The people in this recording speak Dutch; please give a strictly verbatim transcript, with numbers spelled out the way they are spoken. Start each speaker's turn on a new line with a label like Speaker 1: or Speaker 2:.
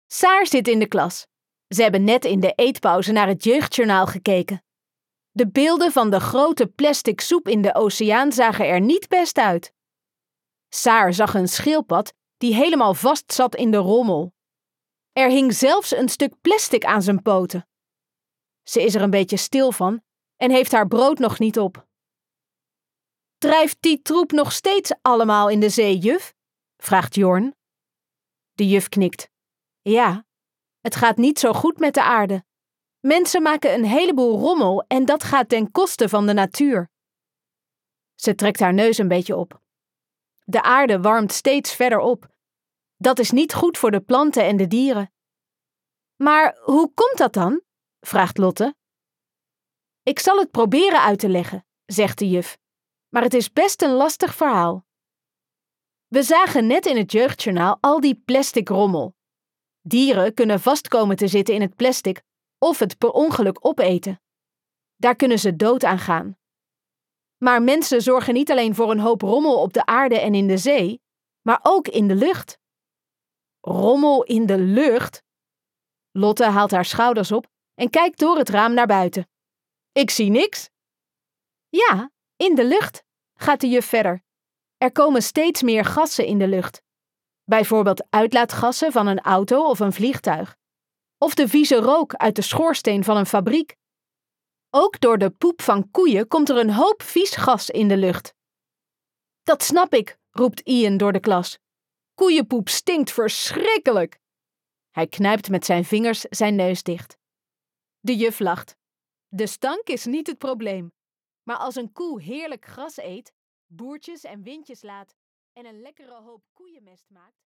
Speaker 1: Saar zit in de klas. Ze hebben net in de eetpauze naar het jeugdjournaal gekeken. De beelden van de grote plastic soep in de oceaan zagen er niet best uit. Saar zag een schildpad die helemaal vast zat in de rommel. Er hing zelfs een stuk plastic aan zijn poten. Ze is er een beetje stil van en heeft haar brood nog niet op. Drijft die troep nog steeds allemaal in de zee, juf? Vraagt Jorn. De juf knikt. Ja, het gaat niet zo goed met de aarde. Mensen maken een heleboel rommel en dat gaat ten koste van de natuur. Ze trekt haar neus een beetje op. De aarde warmt steeds verder op. Dat is niet goed voor de planten en de dieren. Maar hoe komt dat dan? Vraagt Lotte. Ik zal het proberen uit te leggen, zegt de juf. Maar het is best een lastig verhaal. We zagen net in het jeugdjournaal al die plastic rommel. Dieren kunnen vast komen te zitten in het plastic of het per ongeluk opeten. Daar kunnen ze dood aan gaan. Maar mensen zorgen niet alleen voor een hoop rommel op de aarde en in de zee, maar ook in de lucht. Rommel in de lucht? Lotte haalt haar schouders op en kijkt door het raam naar buiten. Ik zie niks. Ja, in de lucht, gaat de juf verder. Er komen steeds meer gassen in de lucht. Bijvoorbeeld uitlaatgassen van een auto of een vliegtuig. Of de vieze rook uit de schoorsteen van een fabriek. Ook door de poep van koeien komt er een hoop vies gas in de lucht. Dat snap ik, roept Ian door de klas. Koeienpoep stinkt verschrikkelijk. Hij knijpt met zijn vingers zijn neus dicht. De juf lacht. De stank is niet het probleem. Maar als een koe heerlijk gras eet, boertjes en windjes laat en een lekkere hoop koeienmest maakt...